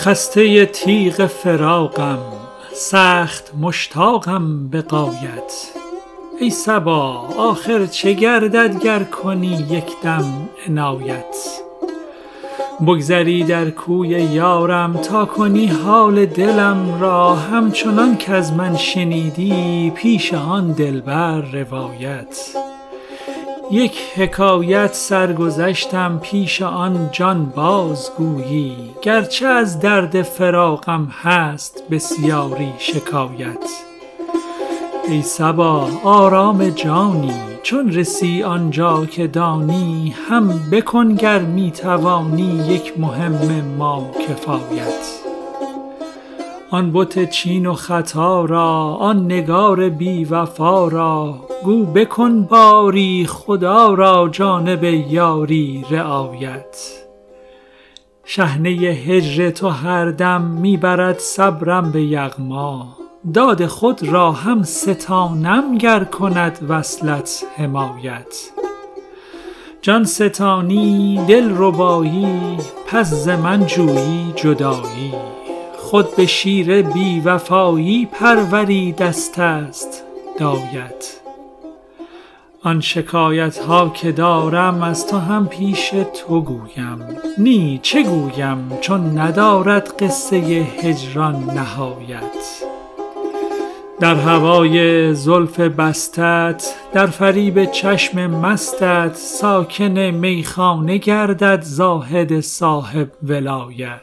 خسته تیغ فراقم، سخت مشتاقم به غایت. ای صبا آخر چه گردد گر کنی یک دم عنایت. بگذری در کوی یارم تا کنی حال دلم را، همچنان کز من شنیدی پیش آن دلبر روایت. یک حکایت سرگذشتم پیش آن جان بازگویی، گرچه از درد فراقم هست بسیاری شکایت. ای صبا آرام جانی، چون رسی آنجا که دانی، هم بکن گر می توانی یک مهم ما کفایت. آن بت چین و خطا را، آن نگار بی وفا را، گو بکن باری خدا را جانب یاری رعایت. شحنه هجر تو هر دم می برد صبرم به یغما، داد خود را هم ستانم گر کند وصلت حمایت. جان ستانی دل ربایی، پس ز من جویی جدایی، خود به شیر بی وفایی پروریدست است دایت. آن شکایت ها که دارم از تو هم پیش تو گویم، نی چه گویم چون ندارد قصه هجران نهایت. در هوای زلف بستت، در فریب چشم مستت، ساکن میخانه گردد زاهد صاحب ولایت.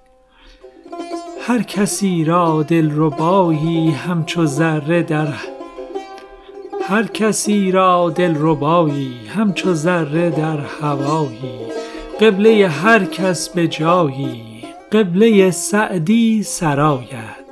هر کسی را دلربایی همچو ذره در هوایی، قبله هر کس به جایی، قبله سعدی سرایت.